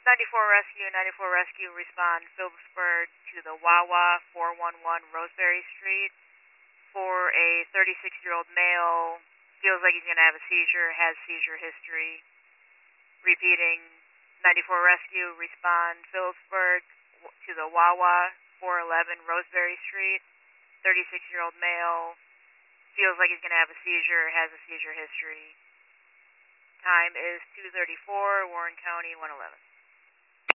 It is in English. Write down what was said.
94 Rescue, respond Phillipsburg to the Wawa 411 Roseberry Street for a 36-year-old male, feels like he's going to have a seizure, has seizure history. Repeating, 94 Rescue, respond Phillipsburg to the Wawa 411 Roseberry Street, 36-year-old male, feels like he's going to have a seizure, has a seizure history. Time is 2:34, Warren County, 111.